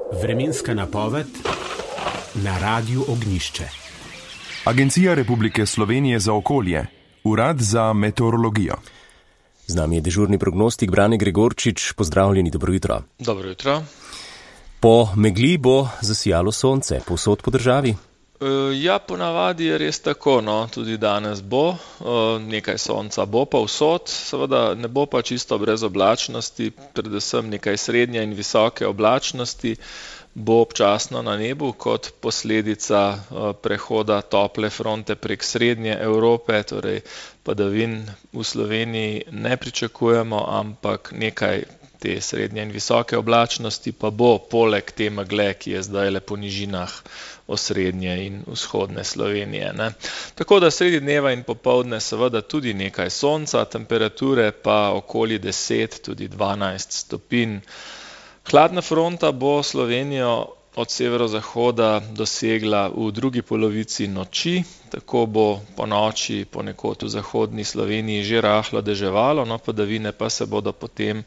Vremenska napoved na Radiu Ognjišče. Agencija Republike Slovenije za okolje, Urad za meteorologijo. Z nami je dežurni prognostik Brane Gregorčič. Pozdravljeni, dobro jutro. Dobro jutro. Po megli bo zasijalo sonce povsod po državi? Ja, ponavadi je res tako, no, tudi danes bo, nekaj sonca bo pa vsod, seveda ne bo pa čisto brez oblačnosti, predvsem nekaj srednje in visoke oblačnosti bo občasno na nebu kot posledica prehoda tople fronte prek srednje Evrope, torej padavin v Sloveniji ne pričakujemo, ampak nekaj te srednje in visoke oblačnosti pa bo poleg te megle, ki je zdaj po nižinah osrednje in vzhodne Slovenije, ne. Tako da sredi dneva in popoldne seveda tudi nekaj sonca, temperature pa okoli 10, tudi 12 stopinj. Hladna fronta bo Slovenijo od severozahoda dosegla v drugi polovici noči, tako bo po noči ponekod v zahodni Sloveniji že rahlo deževalo, no, padavine pa se bodo potem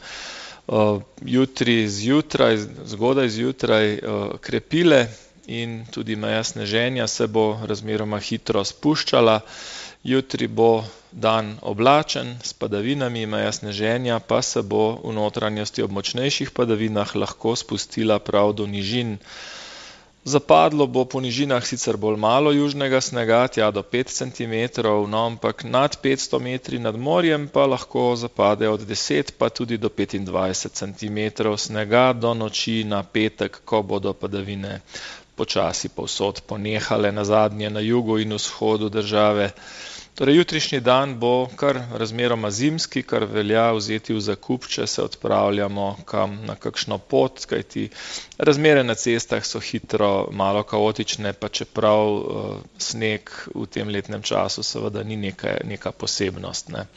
jutri zjutraj, zgodaj zjutraj krepile in tudi meja sneženja se bo razmeroma hitro spuščala. Jutri bo dan oblačen s padavinami, meja sneženja pa se bo v notranjosti ob močnejših padavinah lahko spustila prav do nižin. Zapadlo bo po nižinah sicer bolj malo južnega snega, tja do 5 cm, no, ampak nad 500 metri nad morjem pa lahko zapade od 10 pa tudi do 25 cm snega do noči na petek, ko bodo padavine počasi povsod ponehale, nazadnje na jugu in vzhodu države. Torej, jutrišnji dan bo kar razmeroma zimski, kar velja vzeti v zakup, če se odpravljamo kam na kakšno pot, kajti razmere na cestah so hitro malo kaotične, pa čeprav sneg v tem letnem času seveda ni neka posebnost, ne.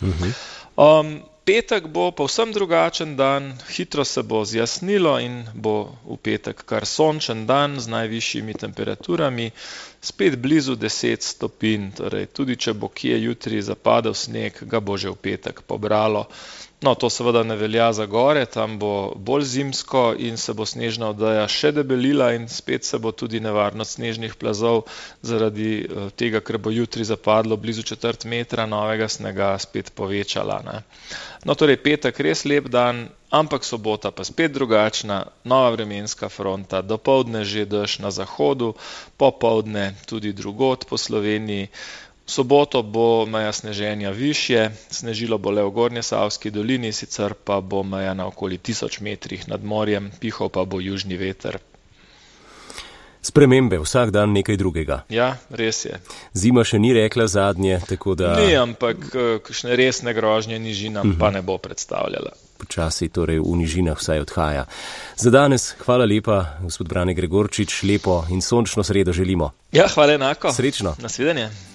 Petek bo povsem drugačen dan, hitro se bo zjasnilo in bo v petek kar sončen dan z najvišjimi temperaturami, spet blizu 10 stopinj, torej tudi če bo kje jutri zapadel sneg, ga bo že v petek pobralo. No, to seveda ne velja za gore, tam bo bolj zimsko in se bo snežna odeja še debelila in spet se bo tudi nevarnost snežnih plazov zaradi tega, ker bo jutri zapadlo blizu 1/4 metra novega snega, spet povečala, ne. No, torej petek res lep dan, ampak sobota pa spet drugačna, nova vremenska fronta, dopoldne že dež na zahodu, popoldne tudi drugod po Sloveniji. V soboto bo meja sneženja višje, snežilo bo le v Gornjesavski dolini, sicer pa bo meja na okoli 1000 metrih nad morjem, pihal pa bo južni veter. Spremembe, vsak dan nekaj drugega. Ja, res je. Zima še ni rekla zadnje, tako da... Ni, ampak kakšne resne grožnje nižinam pa ne bo predstavljala. Počasi torej v nižinah vsaj odhaja. Za danes hvala lepa, gospod Brane Gregorčič, lepo in sončno sredo želimo. Ja, hvala enako. Srečno. Nasvidenje.